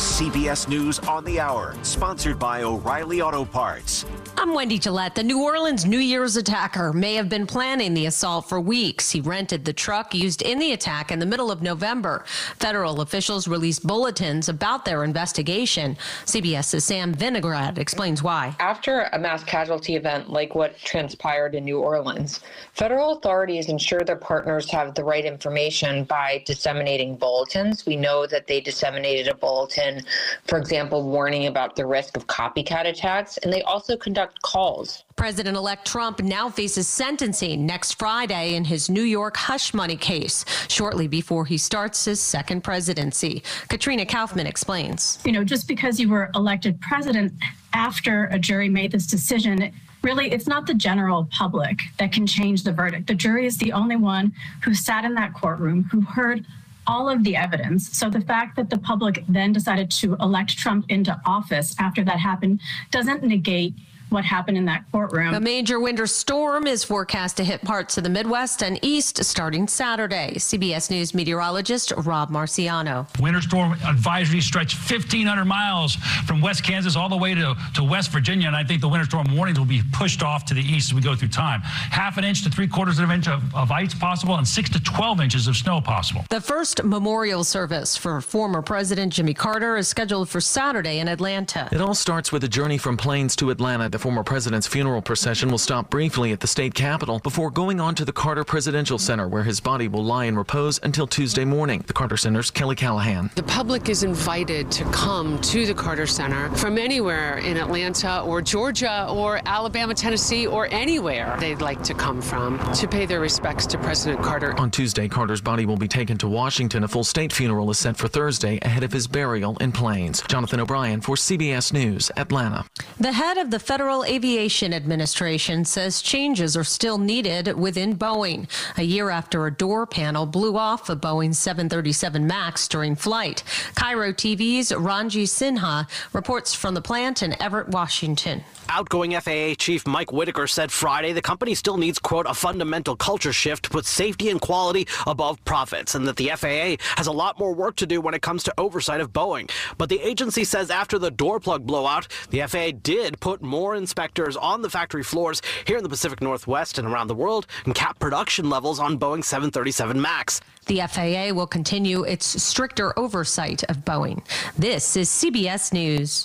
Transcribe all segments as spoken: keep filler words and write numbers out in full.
C B S News on the Hour, sponsored by O'Reilly Auto Parts. I'm Wendy Gillette. The New Orleans New Year's attacker may have been planning the assault for weeks. He rented the truck used in the attack in the middle of November. Federal officials released bulletins about their investigation. CBS's Sam Vinograd explains why. After a mass casualty event like what transpired in New Orleans, federal authorities ensure their partners have the right information by disseminating bulletins. We know that they disseminated a bulletin, for example, warning about the risk of copycat attacks, and they also conduct calls. President-elect Trump now faces sentencing next Friday in his New York hush money case, shortly before he starts his second presidency. Katrina Kaufman explains. You know, just because you were elected president after a jury made this decision, really, it's not the general public that can change the verdict. The jury is the only one who sat in that courtroom, who heard all of the evidence. So the fact that the public then decided to elect Trump into office after that happened doesn't negate what happened in that courtroom. A major winter storm is forecast to hit parts of the Midwest and East starting Saturday. C B S News meteorologist Rob Marciano. Winter storm advisory stretch fifteen hundred miles from West Kansas all the way to, to West Virginia, and I think the winter storm warnings will be pushed off to the east as we go through time. Half an inch to three quarters of an inch of, of ice possible and six to twelve inches of snow possible. The first memorial service for former President Jimmy Carter is scheduled for Saturday in Atlanta. It all starts with a journey from Plains to Atlanta. The former president's funeral procession will stop briefly at the state capitol before going on to the Carter Presidential Center, where his body will lie in repose until Tuesday morning. The Carter Center's Kelly Callahan. The public is invited to come to the Carter Center from anywhere in Atlanta or Georgia or Alabama, Tennessee, or anywhere they'd like to come from to pay their respects to President Carter. On Tuesday, Carter's body will be taken to Washington. A full state funeral is set for Thursday ahead of his burial in Plains. Jonathan O'Brien for C B S News, Atlanta. The head of the Federal Aviation Administration says changes are still needed within Boeing, a year after a door panel blew off a Boeing seven thirty-seven MAX during flight. Cairo T V's Ranji Sinha reports from the plant in Everett, Washington. Outgoing F A A Chief Mike Whitaker said Friday the company still needs, quote, a fundamental culture shift to put safety and quality above profits, and that the F A A has a lot more work to do when it comes to oversight of Boeing. But the agency says after the door plug blowout, the F A A did put more inspectors on the factory floors here in the Pacific Northwest and around the world and cap production levels on Boeing seven thirty-seven MAX. The F A A will continue its stricter oversight of Boeing. This is C B S News.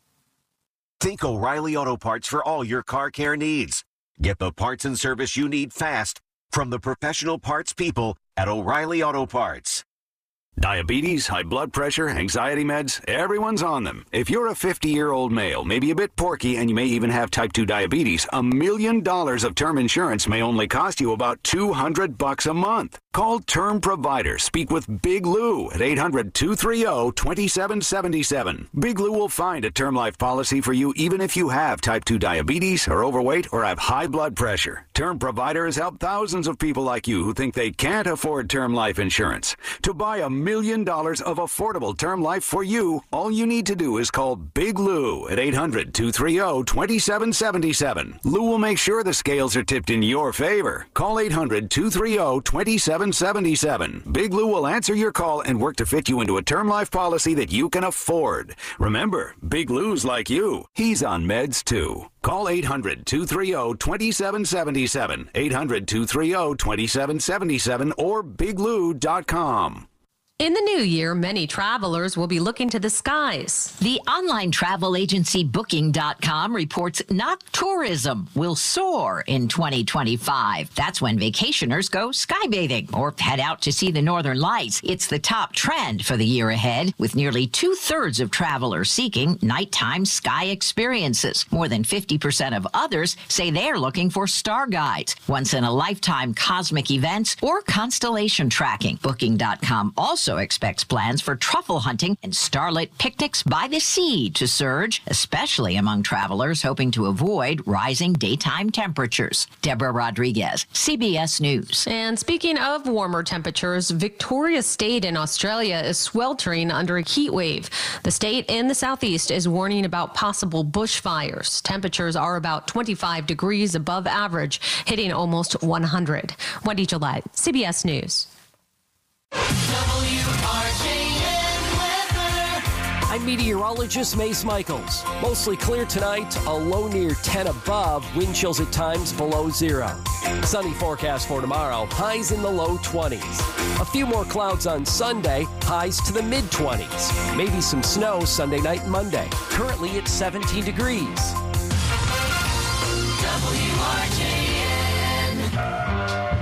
Think O'Reilly Auto Parts for all your car care needs. Get the parts and service you need fast from the professional parts people at O'Reilly Auto Parts. Diabetes, high blood pressure, anxiety meds, everyone's on them. If you're a fifty-year-old male, maybe a bit porky, and you may even have type two diabetes, a million dollars of term insurance may only cost you about two hundred bucks a month. Call Term Provider. Speak with Big Lou at eight hundred, two three zero, two seven seven seven. Big Lou will find a term life policy for you even if you have type two diabetes, are overweight, or have high blood pressure. Term Provider has helped thousands of people like you who think they can't afford term life insurance. To buy a million dollars of affordable term life for you, all you need to do is call Big Lou at eight hundred, two three zero, two seven seven seven. Lou will make sure the scales are tipped in your favor. Call eight hundred, two three zero, two seven seven seven. Big Lou will answer your call and work to fit you into a term life policy that you can afford. Remember, Big Lou's like you. He's on meds too. Call eight hundred, two three zero, two seven seven seven, eight hundred, two three zero, two seven seven seven, or big lou dot com. In the new year, many travelers will be looking to the skies. The online travel agency Booking dot com reports noctourism will soar in twenty twenty-five. That's when vacationers go skybathing or head out to see the northern lights. It's the top trend for the year ahead, with nearly two-thirds of travelers seeking nighttime sky experiences. More than fifty percent of others say they're looking for star guides, once-in-a-lifetime cosmic events, or constellation tracking. Booking dot com also expects plans for truffle hunting and starlit picnics by the sea to surge, especially among travelers hoping to avoid rising daytime temperatures. Deborah Rodriguez, C B S News. And speaking of warmer temperatures, Victoria State in Australia is sweltering under a heat wave. The state in the southeast is warning about possible bushfires. Temperatures are about twenty-five degrees above average, hitting almost one hundred. Wendy Gillette, C B S News. I I'm meteorologist Mace Michaels. Mostly clear tonight, a low near ten above, wind chills at times below zero. Sunny forecast for tomorrow, highs in the low twenties. A few more clouds on Sunday, highs to the mid twenties. Maybe some snow Sunday night and Monday. Currently it's seventeen degrees. W R J N.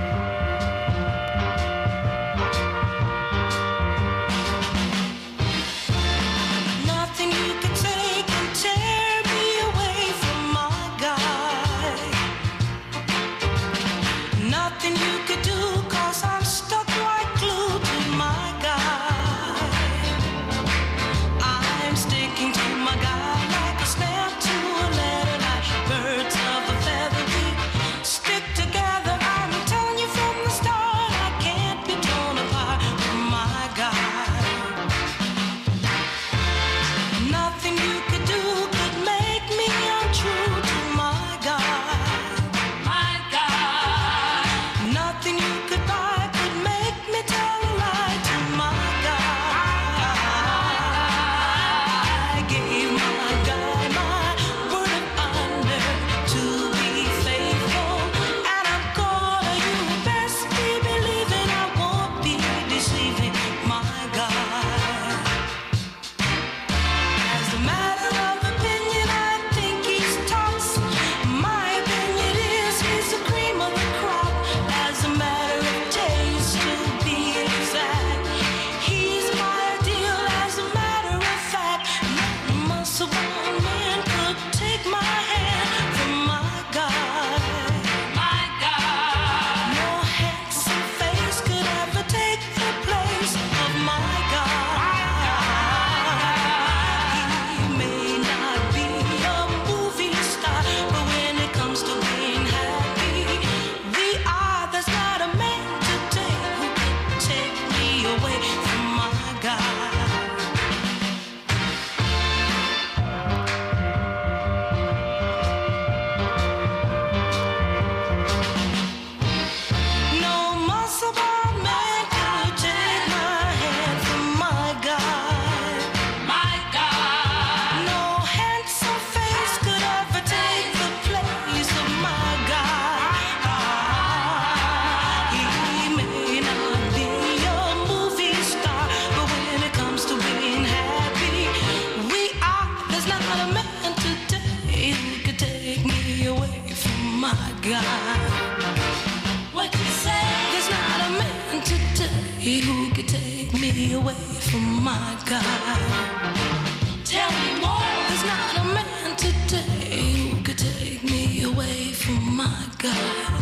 Who could take me away from my God? Tell me more. There's not a man today who could take me away from my God.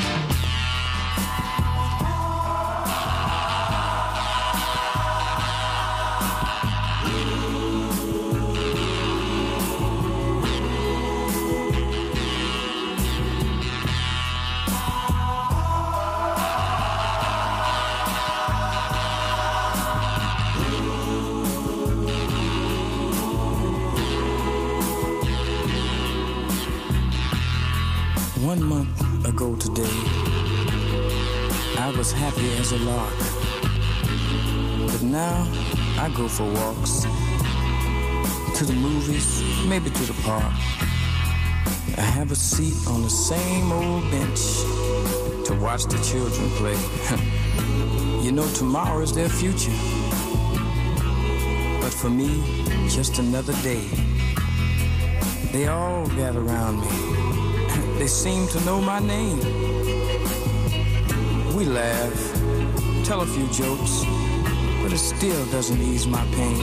One month ago today, I was happy as a lark. But now I go for walks, to the movies, maybe to the park. I have a seat on the same old bench to watch the children play. You know, tomorrow is their future. But for me, just another day. They all gather around me. They seem to know my name. We laugh, tell a few jokes, but it still doesn't ease my pain.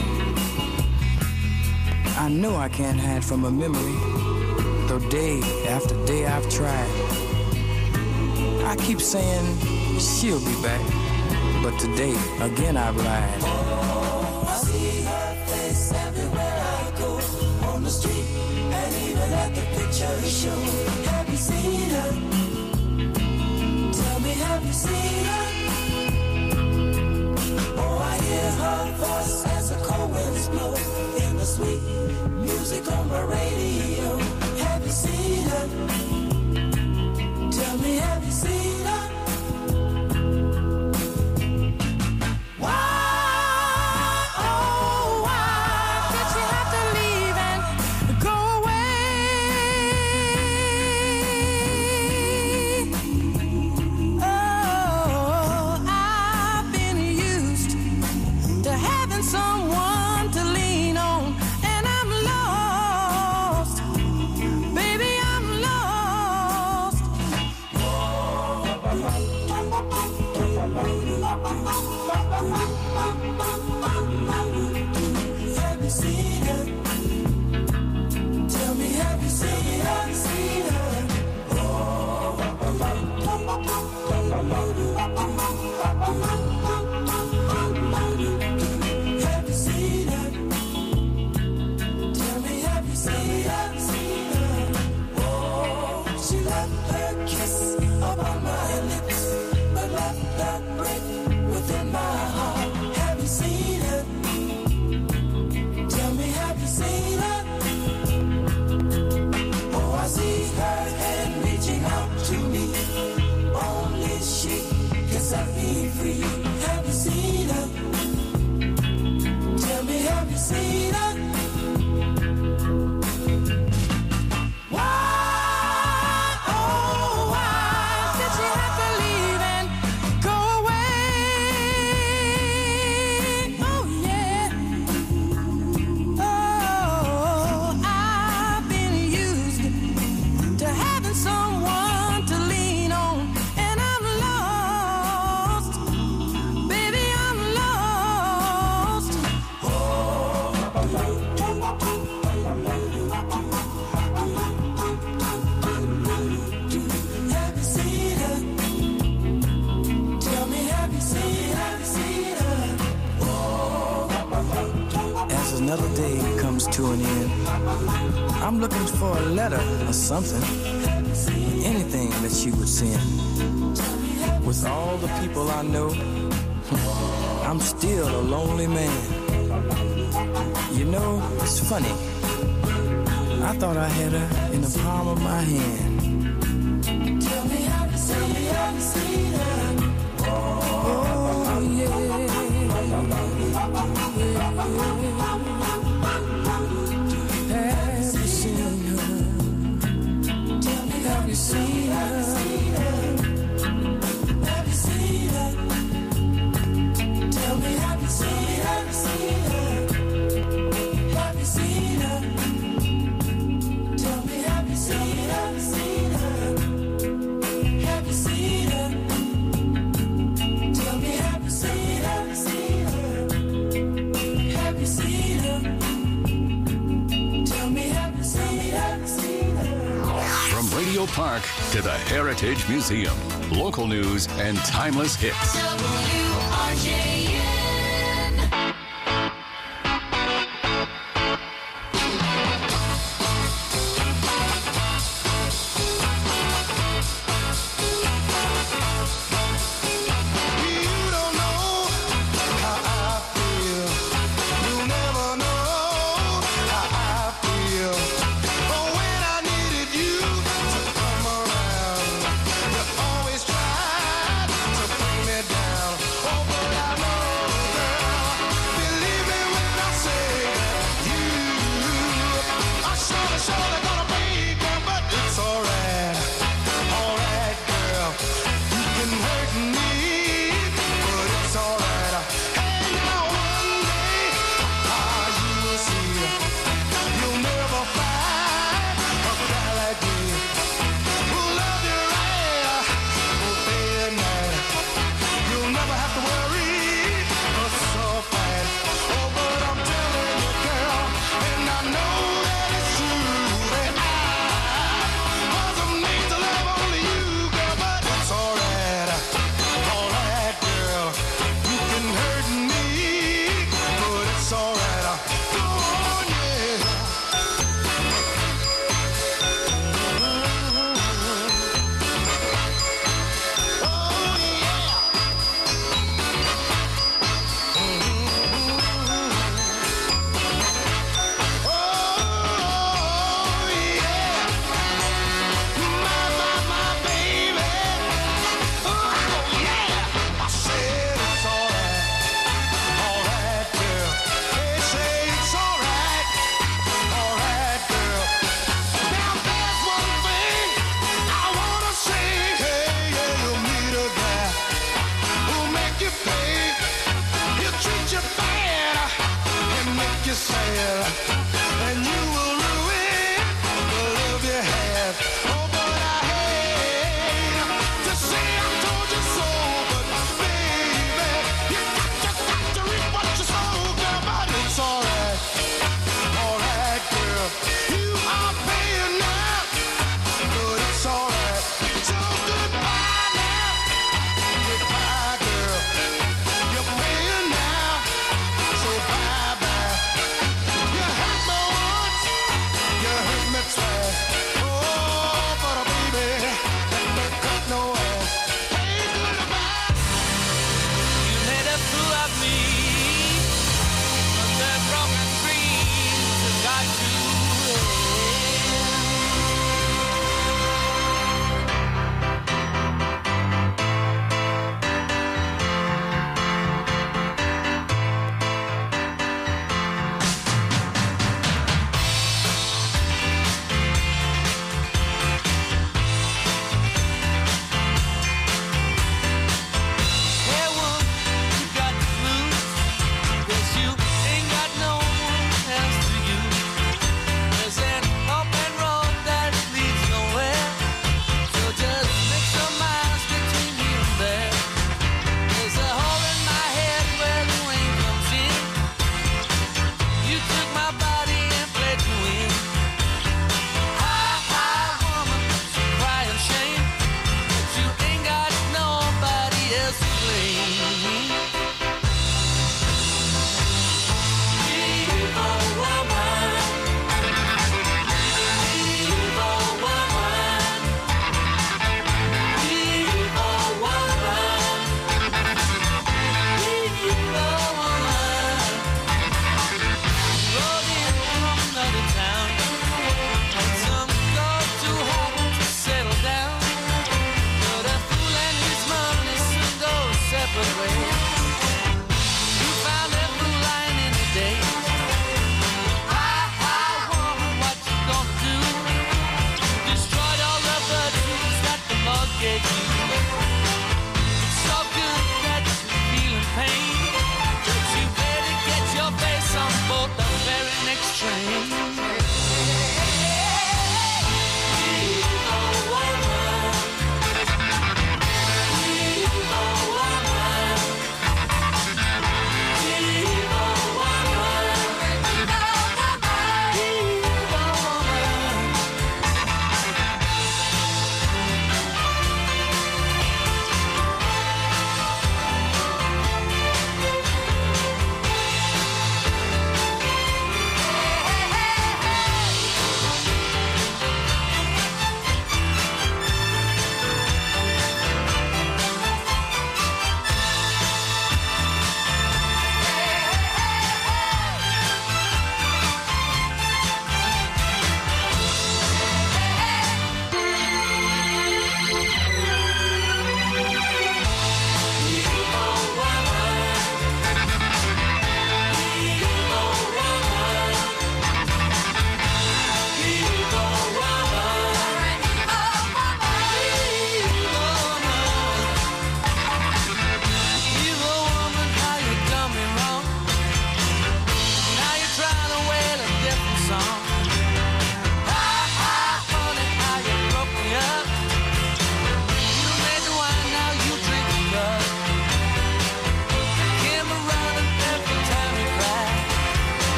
I know I can't hide from a memory, though day after day I've tried. I keep saying she'll be back, but today again I've lied. Oh, I see her face everywhere I go, on the street and even at the picture show. Have you seen her? Tell me, have you seen her? Oh, I hear her voice as the cold winds blow in the sweet music on my radio. Have you seen her? Tell me, have you seen her? Why, oh, why did you seen her, seen her? Oh, have you seen her? Tell me, have you seen her, seen her? Oh, she left her kiss upon my lips, but left that break within my heart. Have you seen her? Tell me, have you seen her? Oh, I see her hand reaching out to me. Only she can set me free. Have you seen her? Tell me, have you seen her? Why, oh, why did she have to leave and go away? Oh, yeah. Oh, I've been used to having someone to lean on, and I'm lost. Baby, I'm lost. Have you seen her? Tell me, have you seen her? Seen her? As another day comes to an end, I'm looking for a letter or something, anything that she would send. With all the people I know, I'm still a lonely man. You know, it's funny. I thought I had her in the palm of my hand. Tell me, have you seen her? Have you seen her? Oh, yeah. Have you seen her? Tell me, Have you seen her? have you seen her? Tell me, have you seen her? Seen her? Have you seen her? Tell me, have you seen her? Seen her? Have you seen her? Tell me, have you seen her? Seen her? Have you seen her? Tell me, have you seen her? Seen her? From Radio Park to the Heritage Museum, local news and timeless hits. W R J N. You don't know how I feel. You'll never know how I feel. But when I needed you to come around, you always tried to bring me down. Oh, but I know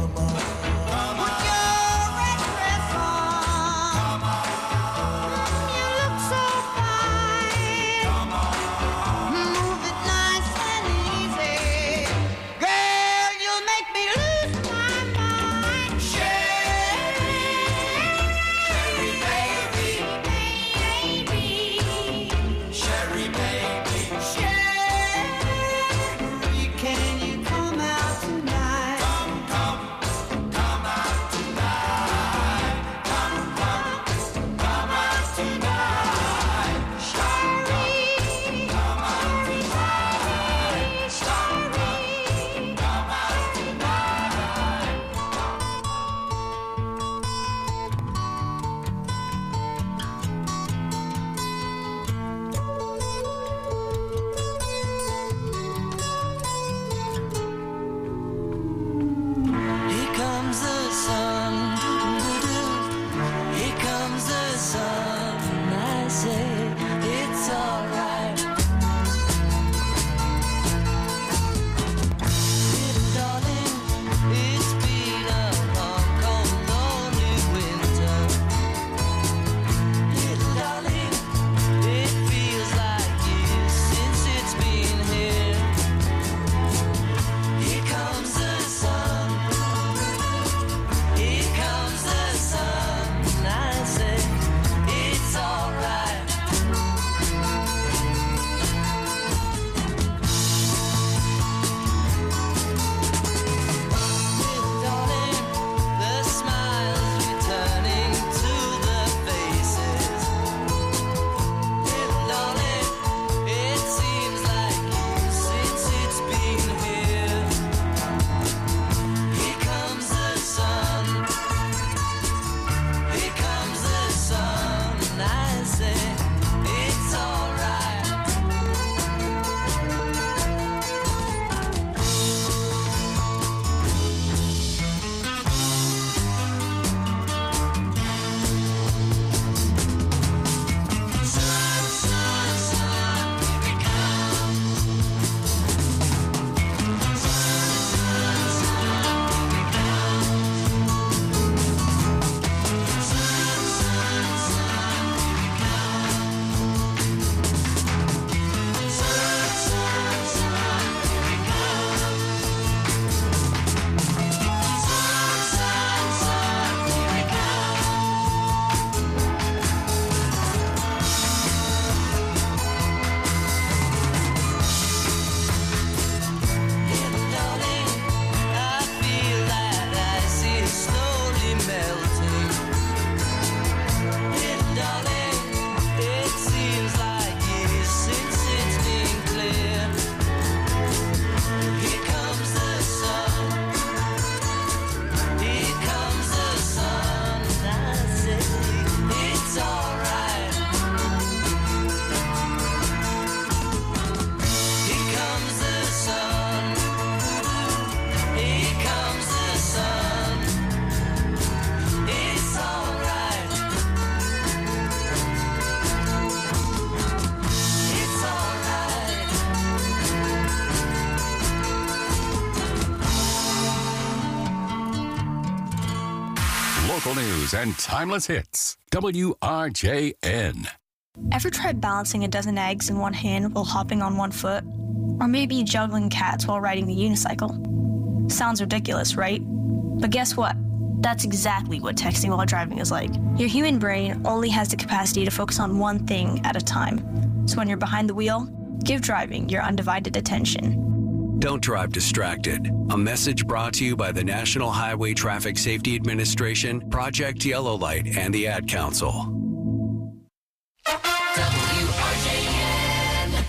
Local news and timeless hits. W R J N. Ever tried balancing a dozen eggs in one hand while hopping on one foot? Or maybe juggling cats while riding the unicycle? Sounds ridiculous, right? But guess what? That's exactly what texting while driving is like. Your human brain only has the capacity to focus on one thing at a time. So when you're behind the wheel, give driving your undivided attention. Don't drive distracted. A message brought to you by the National Highway Traffic Safety Administration, Project Yellow Light, and the Ad Council. W R J N.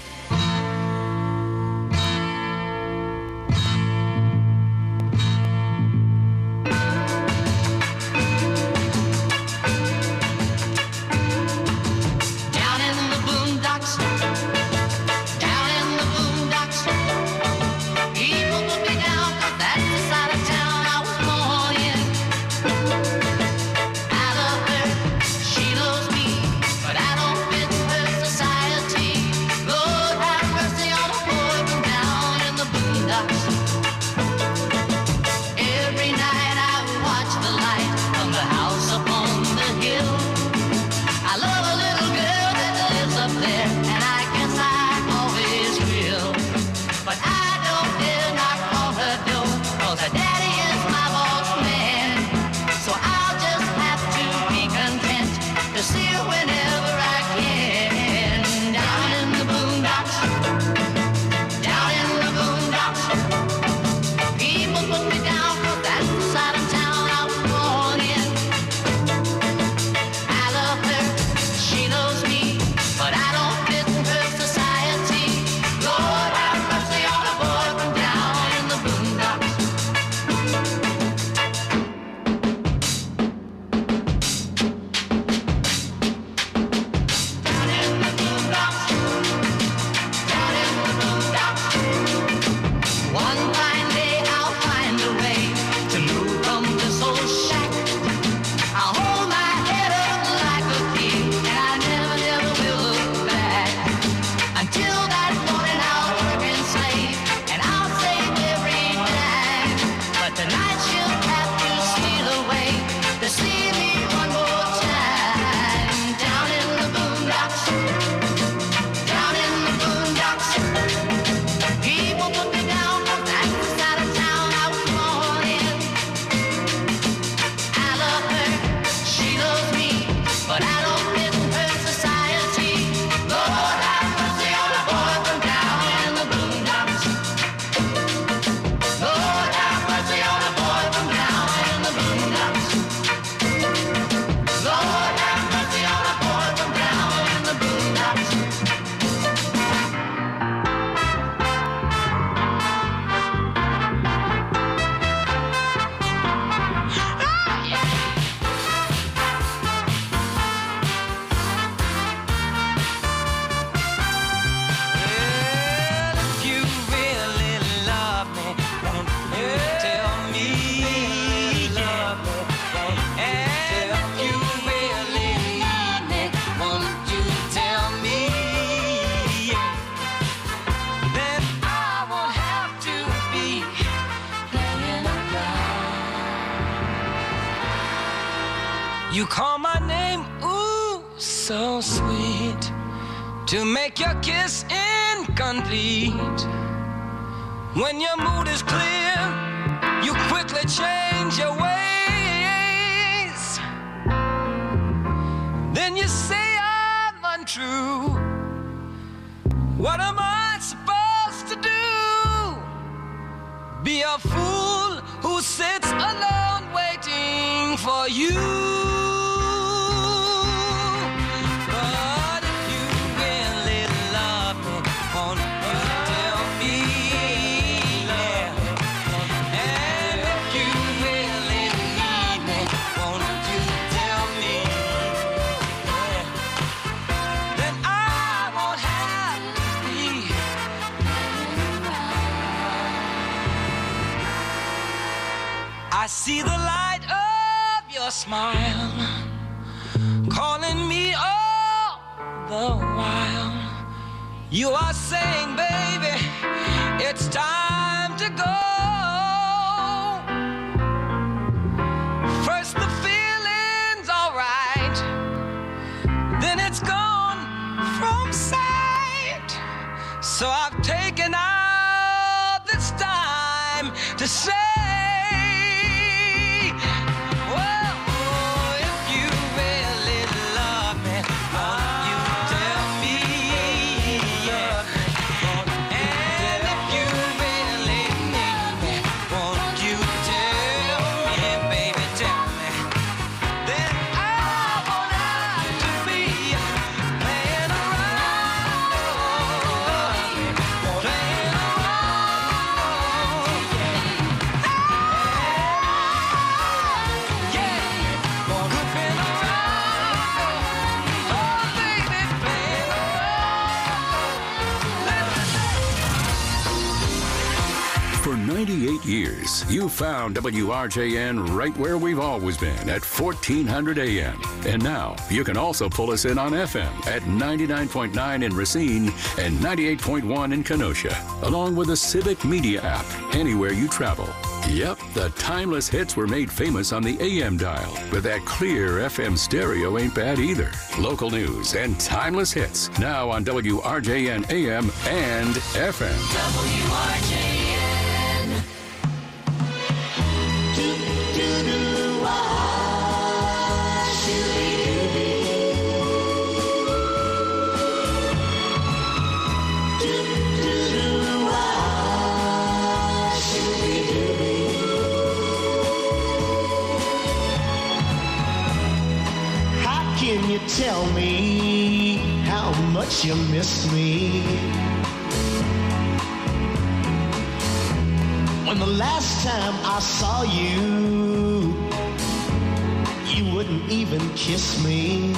Down in the boondocks, down in the boondocks, people will be down 'cause that's the side of town I was born in. Out of her, Sheila You call my name, ooh, so sweet, to make your kiss incomplete. When your mood is clear, you quickly change your ways. Then you say I'm untrue. What am I supposed to do? Be a fool who sits alone waiting for you. But if you really love me, won't you tell me? Yeah. And if you really need me, won't you tell me? Yeah. Then I won't have to be. I see the light of your smile calling me all the while. You are saying, baby, it's time to go. First the feeling's alright, then it's gone from sight. So I've taken out this time to say, ninety-eight years, you found W R J N right where we've always been at fourteen hundred A M. And now you can also pull us in on F M at ninety-nine point nine in Racine and ninety-eight point one in Kenosha, along with the Civic Media app anywhere you travel. Yep, the timeless hits were made famous on the A M dial, but that clear F M stereo ain't bad either. Local news and timeless hits now on W R J N A M and F M. W R J N. Can you tell me how much you miss me? When the last time I saw you, you wouldn't even kiss me.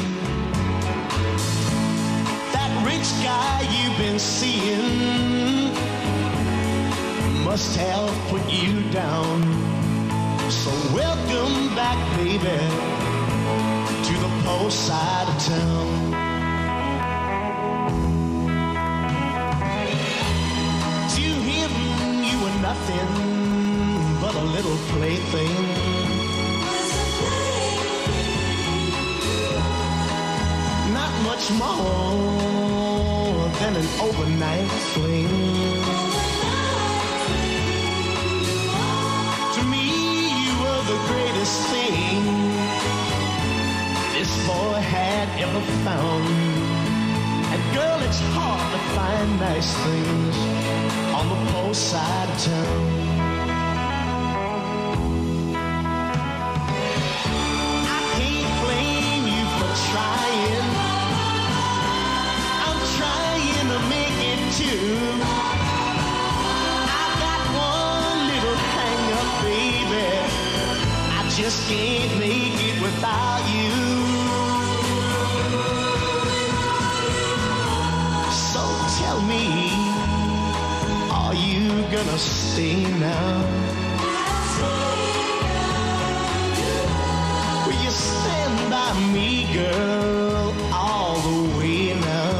That rich guy you've been seeing must have put you down. So welcome back, baby, to the post side of town. To him, you were nothing but a little plaything. Not much more than an overnight fling. To me, you were the greatest thing this boy had ever found. And girl, it's hard to find nice things on the post side of town. I can't blame you for trying. I'm trying to make it too. I got one little hang up, baby. I just can't make it without you. Tell me, are you gonna stay now? Will you stand by me, girl, all the way now?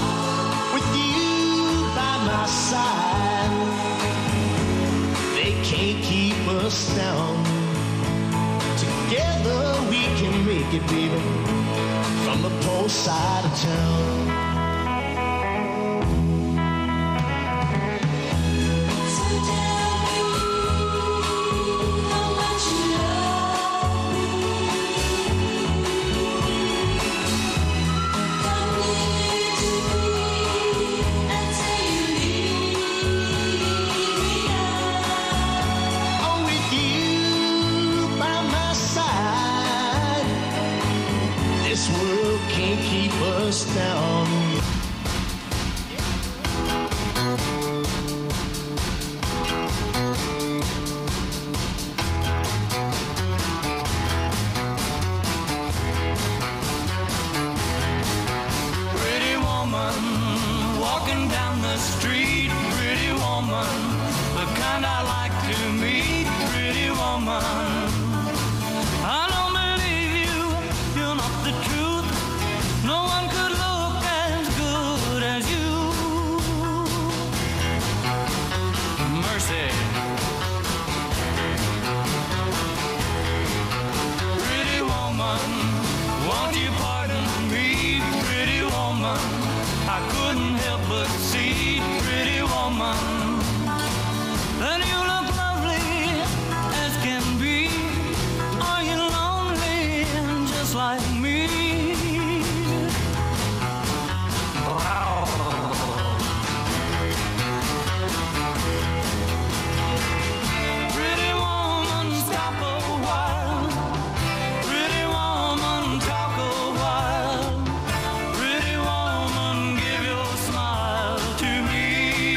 With you by my side, they can't can't keep us down. Together we can make it, baby, from the poor side of town. Us down. Pretty woman walking down the street, pretty woman, the kind I like to meet, pretty woman. I don't believe you, you're not the truth. No one could look as good as you. Mercy. Pretty woman, won't you pardon me? Pretty woman, I couldn't help but see. Pretty woman, that you look lovely as can be. Are you lonely just like me? Pretty woman, stop a while. Pretty woman, talk a while. Pretty woman, give your smile to me.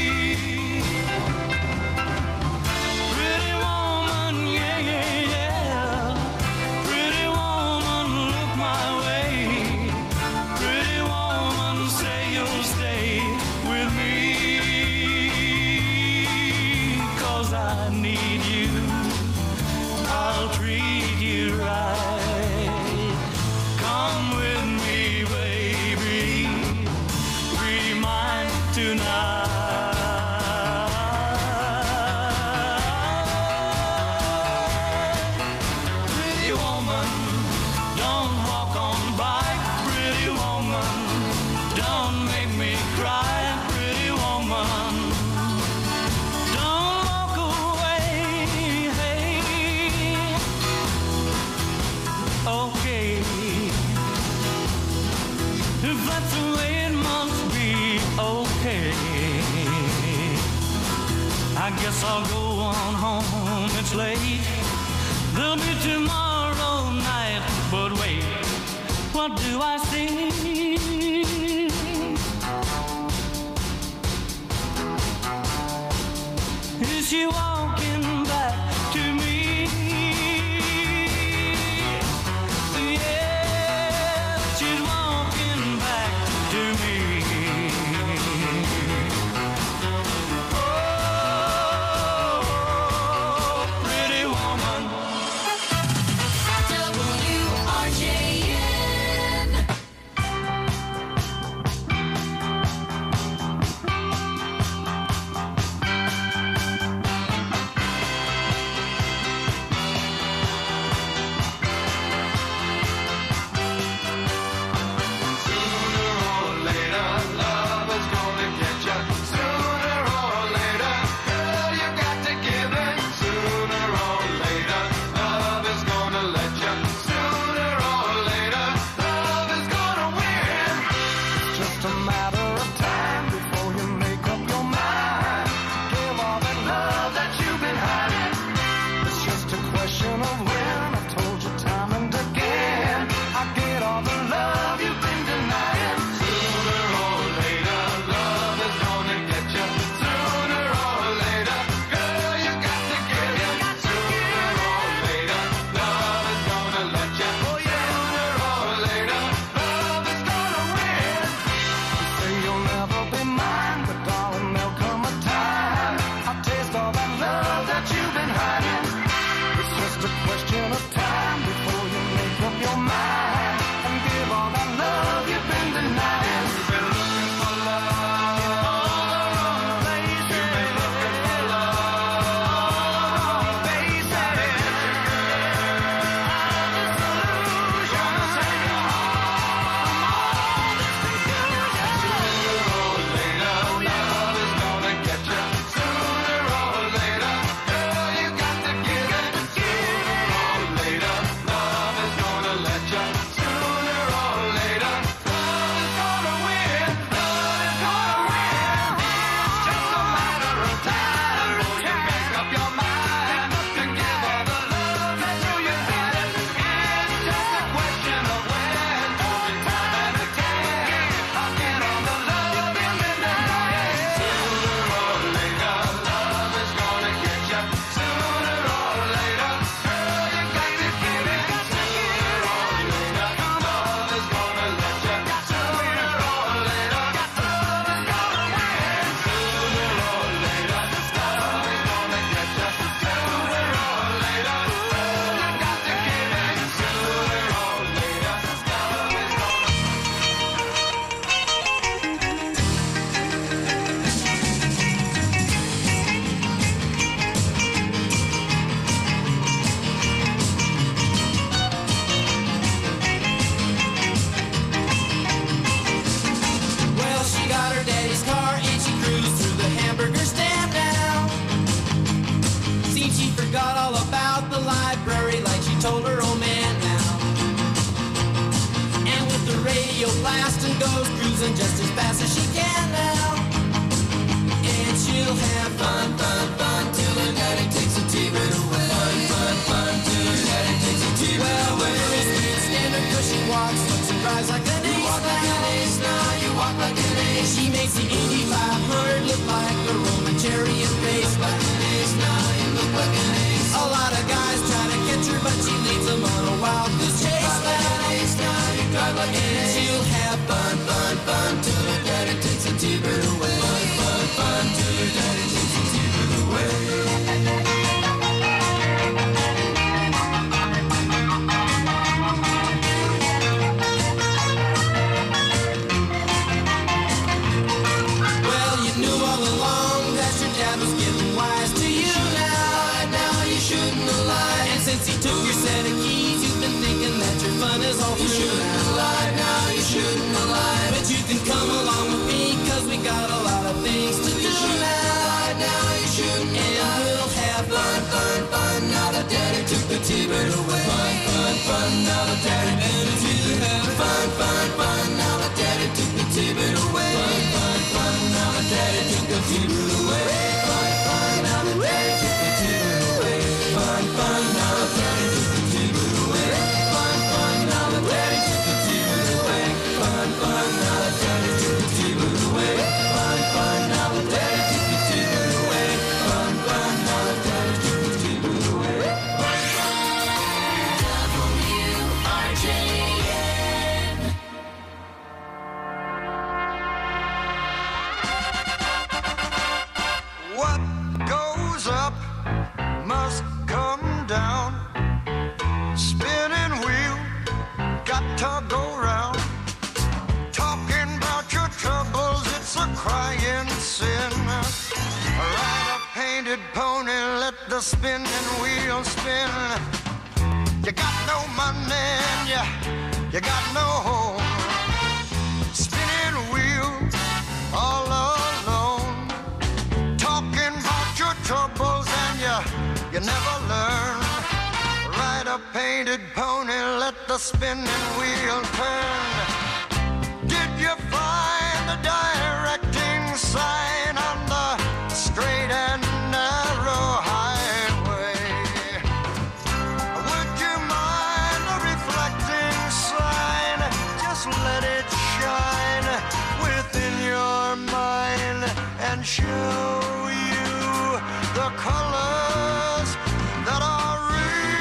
Pretty woman, yeah, yeah, yeah. Pretty woman, look my way. Pretty woman, say you'll stay with me. 'Cause I need you, I'll treat you right. Come with me, baby, be mine tonight. Pretty woman, don't walk on by. Pretty woman, don't make me cry. Pretty woman, don't walk away. Hey. Okay, if that's the way it must be, okay. I guess I'll go on home, it's late. There'll be tomorrow night, but wait, what do I see? Is she walking back to me? Yeah, she's walking back to me. Oh, pretty woman. W R J N. forgot all about the library like she told her old man now. And with the radio blasting goes cruising just as fast as she can now. And she'll have fun, fun, fun till her daddy takes a T-bird away. Fun, fun, fun till her daddy takes a T-bird well, away. Well, the girls can't stand her 'cause she walks, looks and cries like an ace. You walk like an ace now, you walk like an ace. She makes the Indy five hundred look like a Roman chariot race. Like an ace now, you look like an ace. A lot of guys try to catch her, but she leads them on a wild goose chase. You drive like an ace now, you drive like an ace. She'll have fun, fun, fun till her daddy takes a T-bird away. Fun, fun, fun till her daddy takes a T-bird away. Since he took your set of keys, you've been thinking that your fun is all through. You shouldn't have lied, now you shouldn't have lied. But you can come along with me, 'cause we got a lot of things to do now. Now you shouldn't have lied. And we'll have fun, fun, fun. Now that daddy took the T-bird away. Fun, fun, fun. Now that daddy took the T-bird away. Fun, fun, fun. Now that daddy took the T-bird away. Fun, fun, fun. Now that daddy took the T-bird away. Fun, fun. Now that daddy took the T-bird away. Fun, fun. Now that daddy took the T-bird away. Fun, fun. Now that daddy took the T-bird away. Fun, fun. Now that daddy took the T-bird away. Fun, fun. Now that daddy took the T-bird away. Fun, fun. Now that daddy took the T-bird away. W R J N. What goes up must come down. Spinning wheel, got to go round. Talking about your troubles, it's a crying sin. Ride a painted pony, let the spinning wheel spin. You got no money and you, you got no home. Spinning wheel, all alone. Talking about your troubles and you, you never learn. Ride a painted pony, let the spinning wheel turn. Did you find the directing sign on the straight and narrow highway? Would you mind the reflecting sign? Just let it shine within your mind and show you the colors that are real.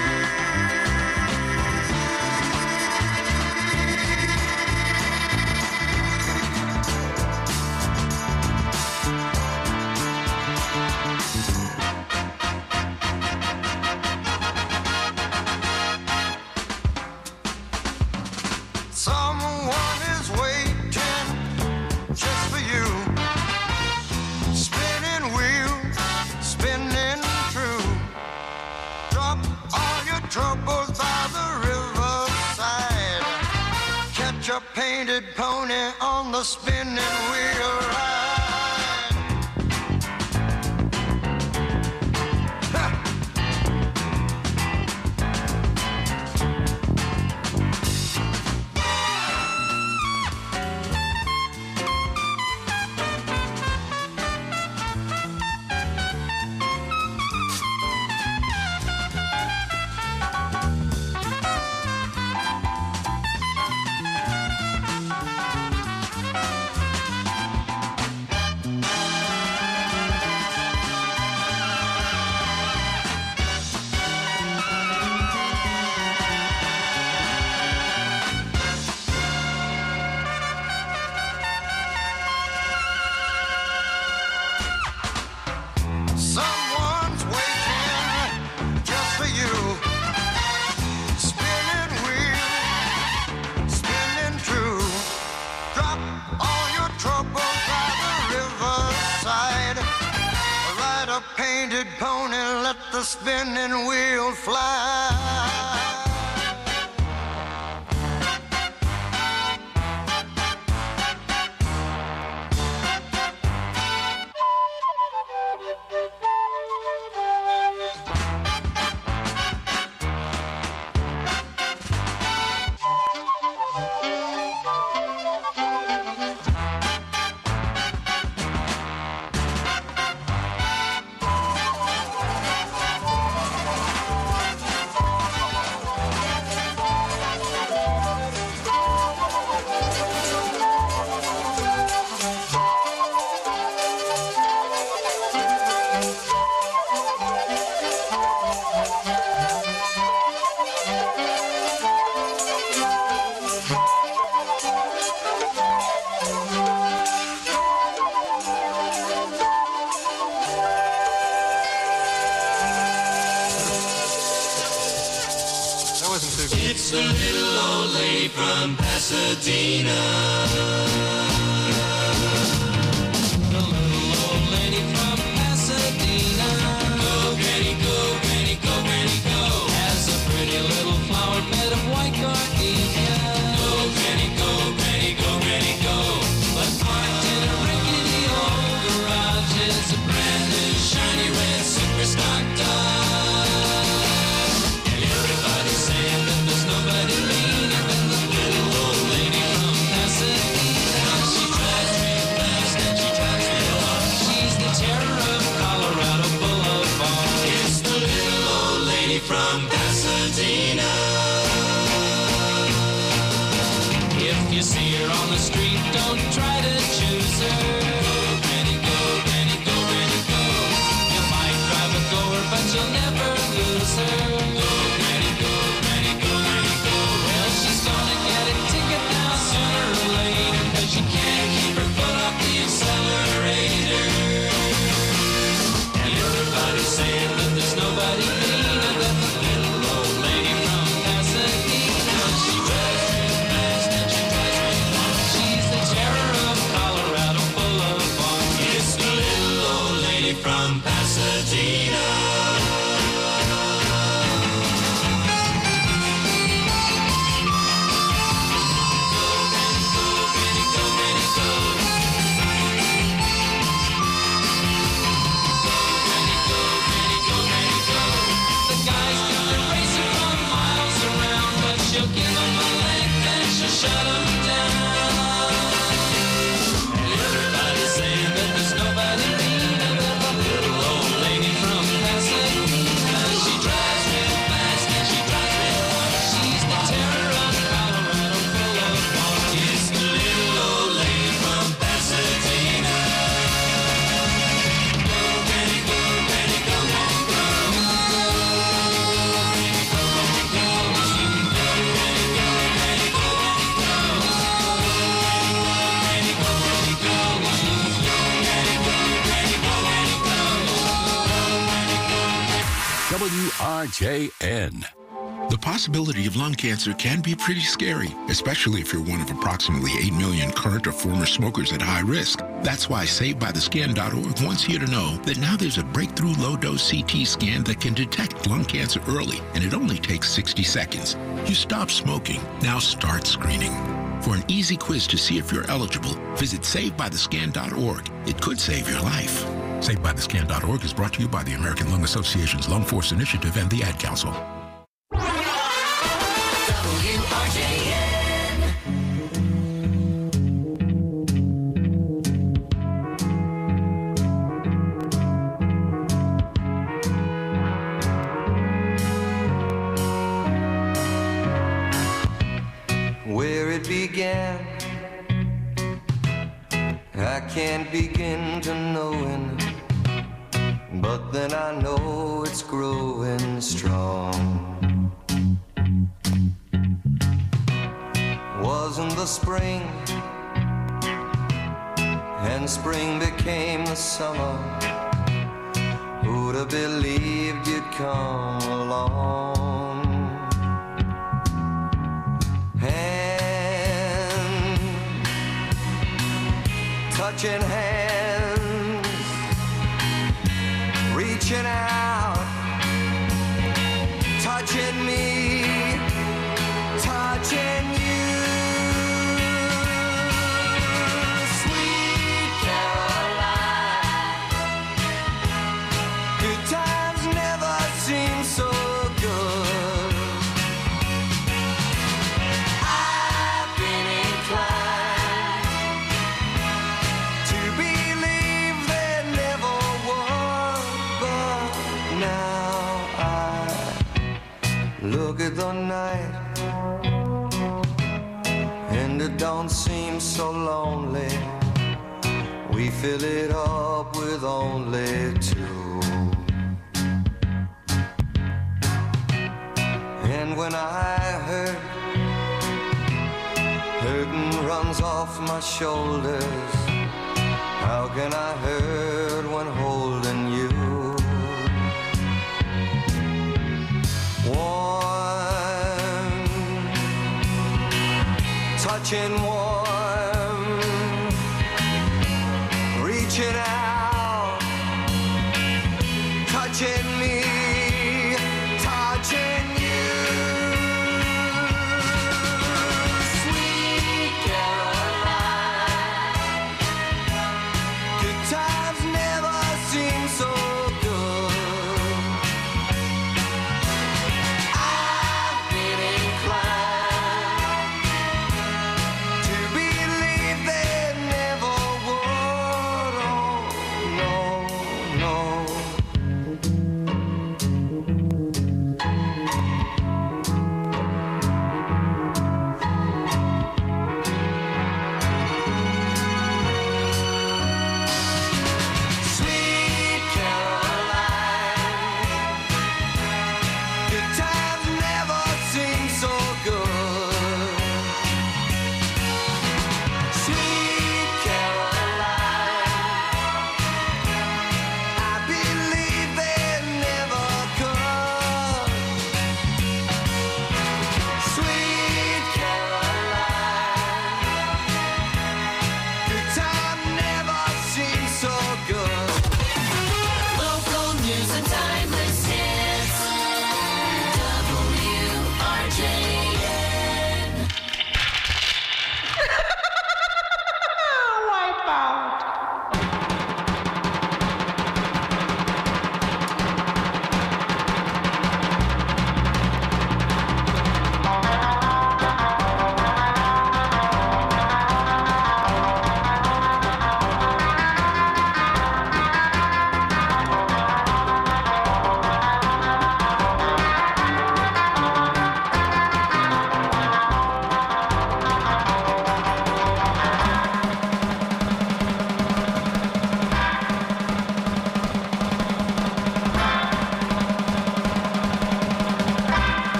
Someone is waiting just for you. Spinning wheel, spinning true. Drop all your troubles by the riverside. Catch a painted pony on the spinning wheel ride. Ha! Someone's waiting just for you. Spinning wheel, spinning true. Drop all your troubles by the riverside. Ride a painted pony, let the spinning wheel fly. It's the little old lady from Pasadena. The little old lady from Pasadena. Go, Granny, go, Granny, go, Granny, go. Has a pretty little flower bed of white gardenia. Go, Granny, go, Granny, go, Granny, go. But parked in a rickety old garage is a brand new shiny red super stock Dodge. And everybody's saying that there's nobody meaner than the little old lady from Pasadena. She drives real fast and she drives real hard. She's the terror of Colorado Boulevard. It's the little old lady from Pasadena. If you see her on the street, don't try to choose her. Go, Granny, go, Granny, go, Granny, go. You might drive a goer, but you'll never lose her. Go, Granny, go, Granny, go, Granny, go. Well, she's gonna get a ticket now sooner or later, 'cause she can't keep her foot off the accelerator. And everybody's saying that there's nobody meaner than the little old lady from Pasadena. She drives real fast and she drives real hard. She's the terror of Colorado Boulevard. It's the little old lady from Pasadena. The guys think they're racing for miles around, but she'll give them a length and she'll shut them down. And everybody's saying that there's nobody meaner than the little old lady from Pasadena. She drives real fast and she drives real hard. She's the terror of Colorado Boulevard. It's the little old lady from Pasadena. Go, Granny, go, Granny, go, on, go. W R J N. The possibility of lung cancer can be pretty scary, especially if you're one of approximately eight million current or former smokers at high risk. That's why Saved By The Scan dot org wants you to know that now there's a breakthrough low-dose C T scan that can detect lung cancer early, and it only takes sixty seconds. You stop smoking, now start screening. For an easy quiz to see if you're eligible, visit Saved By The Scan dot org. It could save your life. Saved By The Scan dot org is brought to you by the American Lung Association's Lung Force Initiative and the Ad Council. W R J N. Where it began, I can't begin to knowing, but then I know it's growing strong. Wasn't the spring, and spring became the summer. Who'd have believed you'd come along? Hand, touching hands, reaching out, touching me, touching you. Sweet Caroline, good times never seem so good. I've been inclined to believe there never was, but now I look at the night and it don't seem so lonely. We fill it up with only two. And when I hurt, hurting runs off my shoulders. How can I hurt when holding you? Warm touching warm, reaching out, touching me, touching you. Sweet Caroline, good times never seem so good. I've been inclined to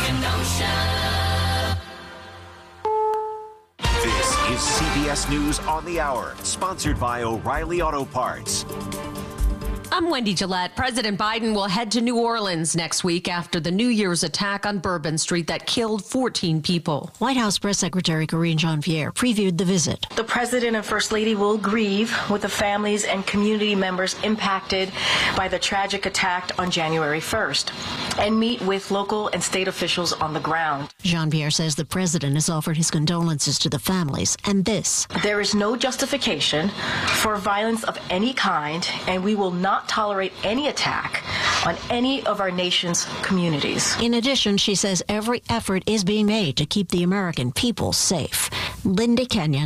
Indian Ocean. This is C B S News on the Hour, sponsored by O'Reilly Auto Parts. I'm Wendy Gillette. President Biden will head to New Orleans next week after the New Year's attack on Bourbon Street that killed fourteen people. White House Press Secretary Karine Jean-Pierre previewed the visit. The President and First Lady will grieve with the families and community members impacted by the tragic attack on January first and meet with local and state officials on the ground. Jean-Pierre says the president has offered his condolences to the families and this. There is no justification for violence of any kind, and we will not tolerate any attack on any of our nation's communities. In addition, she says every effort is being made to keep the American people safe. Linda Kenyon.